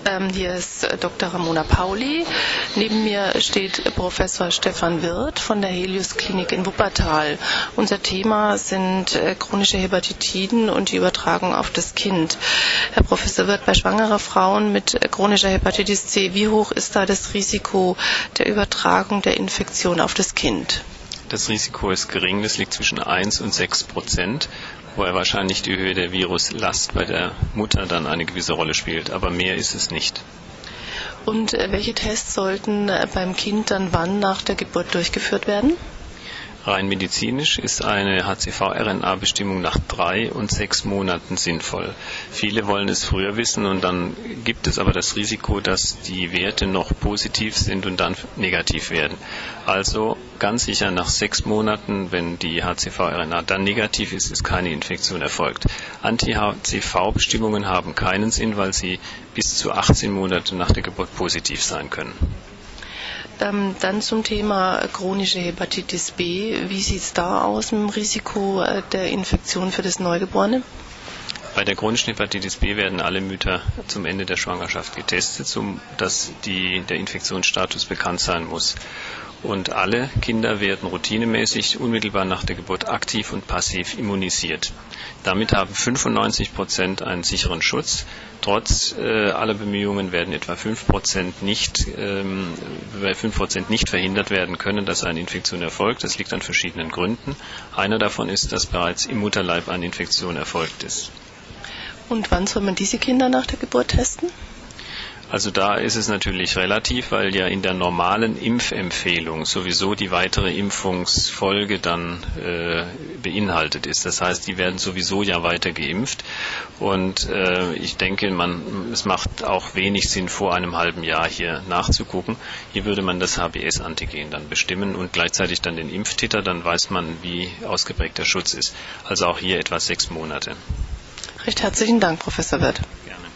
Hier ist Dr. Ramona Pauli. Neben mir steht Professor Stefan Wirth von der Helios Klinik in Wuppertal. Unser Thema sind chronische Hepatitiden und die Übertragung auf das Kind. Herr Professor Wirth, bei schwangerer Frauen mit chronischer Hepatitis C, wie hoch ist da das Risiko der Übertragung der Infektion auf das Kind? Das Risiko ist gering, das liegt zwischen 1 und 6%, wobei wahrscheinlich die Höhe der Viruslast bei der Mutter dann eine gewisse Rolle spielt, aber mehr ist es nicht. Und welche Tests sollten beim Kind dann wann nach der Geburt durchgeführt werden? Rein medizinisch ist eine HCV-RNA-Bestimmung nach 3 und 6 Monaten sinnvoll. Viele wollen es früher wissen und dann gibt es aber das Risiko, dass die Werte noch positiv sind und dann negativ werden. Also ganz sicher nach 6 Monaten, wenn die HCV-RNA dann negativ ist, ist keine Infektion erfolgt. Anti-HCV-Bestimmungen haben keinen Sinn, weil sie bis zu 18 Monate nach der Geburt positiv sein können. Dann zum Thema chronische Hepatitis B. Wie sieht es da aus mit dem Risiko der Infektion für das Neugeborene? Bei der chronischen Hepatitis B werden alle Mütter zum Ende der Schwangerschaft getestet, sodass der Infektionsstatus bekannt sein muss. Und alle Kinder werden routinemäßig unmittelbar nach der Geburt aktiv und passiv immunisiert. Damit haben 95% einen sicheren Schutz. Trotz aller Bemühungen werden etwa 5% nicht verhindert werden können, dass eine Infektion erfolgt. Das liegt an verschiedenen Gründen. Einer davon ist, dass bereits im Mutterleib eine Infektion erfolgt ist. Und wann soll man diese Kinder nach der Geburt testen? Also da ist es natürlich relativ, weil ja in der normalen Impfempfehlung sowieso die weitere Impfungsfolge dann beinhaltet ist. Das heißt, die werden sowieso ja weiter geimpft und ich denke, es macht auch wenig Sinn, vor einem halben Jahr hier nachzugucken. Hier würde man das HBs-Antigen dann bestimmen und gleichzeitig dann den Impftitter, dann weiß man, wie ausgeprägt der Schutz ist. Also auch hier etwa 6 Monate. Recht herzlichen Dank, Professor Wirth. Ja.